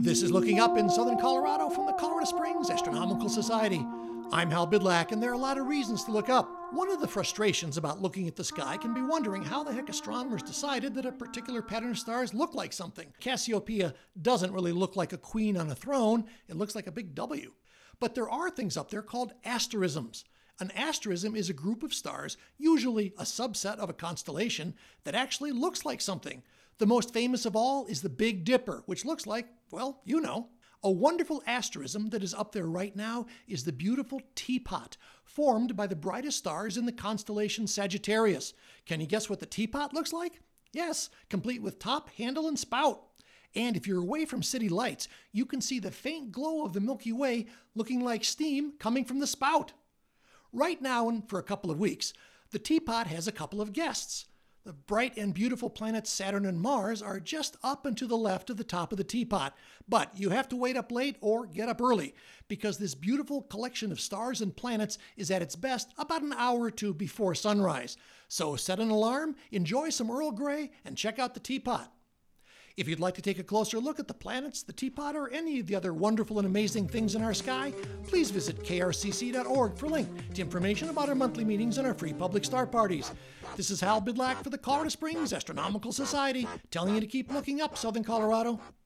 This is Looking Up in Southern Colorado from the Colorado Springs Astronomical Society. I'm Hal Bidlack, and there are a lot of reasons to look up. One of the frustrations about looking at the sky can be wondering how the heck astronomers decided that a particular pattern of stars look like something. Cassiopeia doesn't really look like a queen on a throne, it looks like a big W. But there are things up there called asterisms. An asterism is a group of stars, usually a subset of a constellation, that actually looks like something. The most famous of all is the Big Dipper, which looks like, well, you know. A wonderful asterism that is up there right now is the beautiful Teapot, formed by the brightest stars in the constellation Sagittarius. Can you guess what the Teapot looks like? Yes, complete with top, handle, and spout. And if you're away from city lights, you can see the faint glow of the Milky Way looking like steam coming from the spout. Right now, and for a couple of weeks, the Teapot has a couple of guests. The bright and beautiful planets Saturn and Mars are just up and to the left of the top of the Teapot. But you have to wait up late or get up early, because this beautiful collection of stars and planets is at its best about an hour or two before sunrise. So set an alarm, enjoy some Earl Grey, and check out the Teapot. If you'd like to take a closer look at the planets, the Teapot, or any of the other wonderful and amazing things in our sky, please visit krcc.org for a link to information about our monthly meetings and our free public star parties. This is Hal Bidlack for the Colorado Springs Astronomical Society, telling you to keep looking up, Southern Colorado.